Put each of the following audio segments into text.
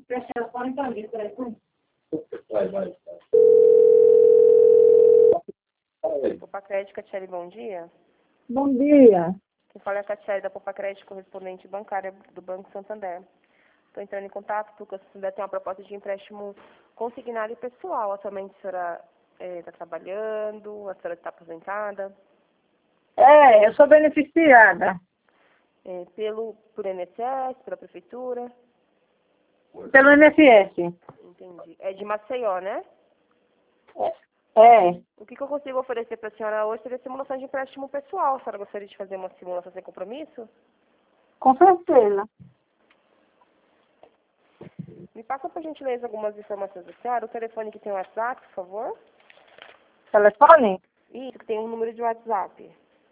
Vai. Poupa Crédito, Catiele, bom dia. Bom dia. Quem fala é a Catiele da Poupa Crédito, correspondente bancária do Banco Santander. Estou entrando em contato porque o Santander tem uma proposta de empréstimo consignado e pessoal. Atualmente a senhora está trabalhando, a senhora está aposentada. Eu sou beneficiada Por INSS, pela prefeitura. pelo INSS. Entendi. É de Maceió, né? O que eu consigo oferecer para a senhora hoje seria simulação de empréstimo pessoal. A senhora gostaria de fazer uma simulação sem compromisso? Com certeza. Me passa, por gentileza, algumas informações da senhora. O telefone que tem o WhatsApp, por favor. Telefone? Isso, que tem um número de WhatsApp.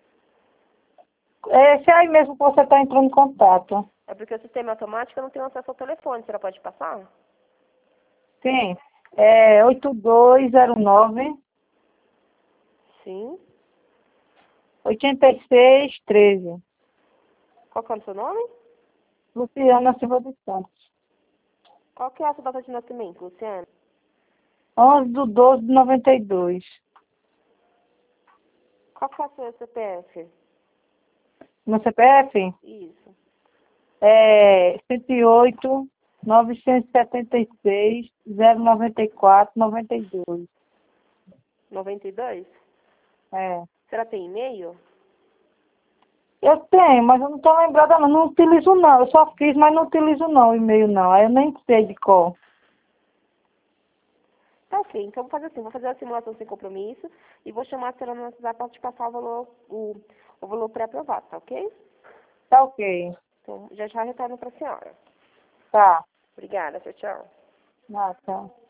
Esse aí mesmo que você está entrando em contato. É porque o sistema automático não tem acesso ao telefone. A senhora pode passar? Sim. É 8209 Sim. 8613. Qual que é o seu nome? Luciana Silva dos Santos. Qual que é a sua data de nascimento, Luciana? 11/12/92. Qual que é o seu CPF? No CPF? Isso. É 108 976 094 92. 92? É. A senhora tem e-mail? Eu tenho, mas eu não estou lembrada não. Não utilizo não. Eu só fiz, mas não utilizo não o e-mail não. Aí eu nem sei de qual. Tá ok, então vou fazer assim, vou fazer a simulação sem compromisso e vou chamar a senhora no WhatsApp para te passar o valor pré-aprovado, tá ok? Tá ok. Então já retorno para a senhora. Tá. Obrigada, tchau, tchau. Tchau.